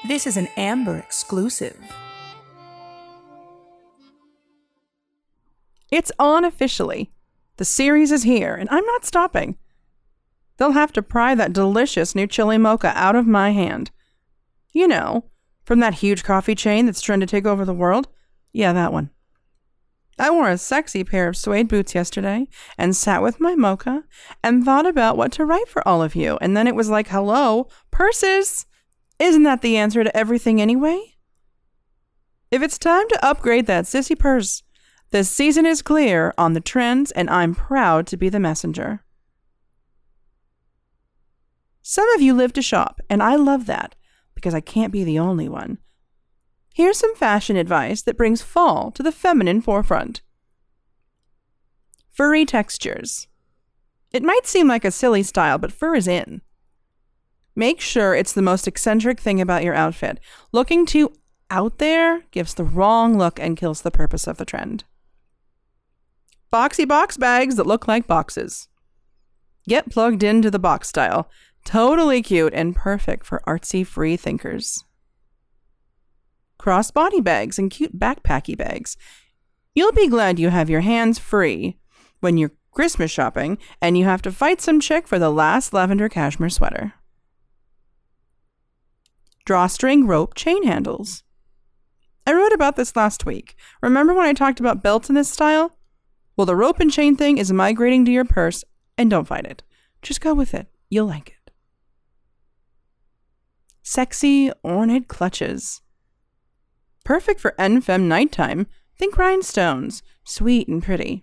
This is an Amber exclusive. It's on officially. The series is here, and I'm not stopping. They'll have to pry that delicious new chili mocha out of my hand. You know, from that huge coffee chain that's trying to take over the world. Yeah, that one. I wore a sexy pair of suede boots yesterday and sat with my mocha and thought about what to write for all of you. And then it was like, hello, purses! Isn't that the answer to everything anyway? If it's time to upgrade that sissy purse, the season is clear on the trends, and I'm proud to be the messenger. Some of you live to shop, and I love that, because I can't be the only one. Here's some fashion advice that brings fall to the feminine forefront. Furry textures. It might seem like a silly style, but fur is in. Make sure it's the most eccentric thing about your outfit. Looking too out there gives the wrong look and kills the purpose of the trend. Boxy box bags that look like boxes. Get plugged into the box style. Totally cute and perfect for artsy free thinkers. Crossbody bags and cute backpacky bags. You'll be glad you have your hands free when you're Christmas shopping and you have to fight some chick for the last lavender cashmere sweater. Drawstring rope chain handles. I wrote about this last week. Remember when I talked about belts in this style? Well, the rope and chain thing is migrating to your purse, and don't fight it. Just go with it. You'll like it. Sexy, ornate clutches. Perfect for en-femme nighttime. Think rhinestones. Sweet and pretty.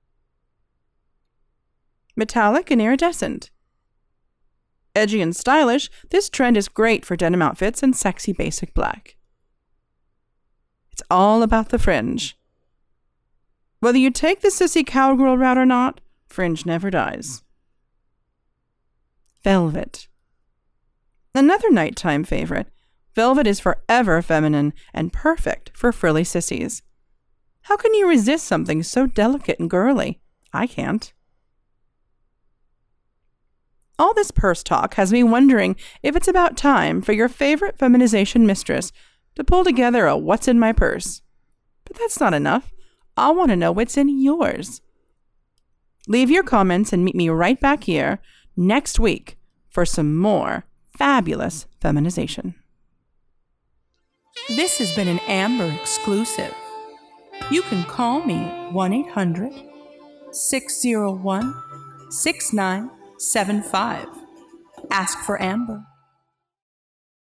Metallic and iridescent. Edgy and stylish, this trend is great for denim outfits and sexy basic black. It's all about the fringe. Whether you take the sissy cowgirl route or not, fringe never dies. Velvet. Another nighttime favorite. Velvet is forever feminine and perfect for frilly sissies. How can you resist something so delicate and girly? I can't. All this purse talk has me wondering if it's about time for your favorite feminization mistress to pull together a what's in my purse. But that's not enough. I want to know what's in yours. Leave your comments and meet me right back here next week for some more fabulous feminization. This has been an Amber exclusive. You can call me 1-800-601-6975. Ask for Amber.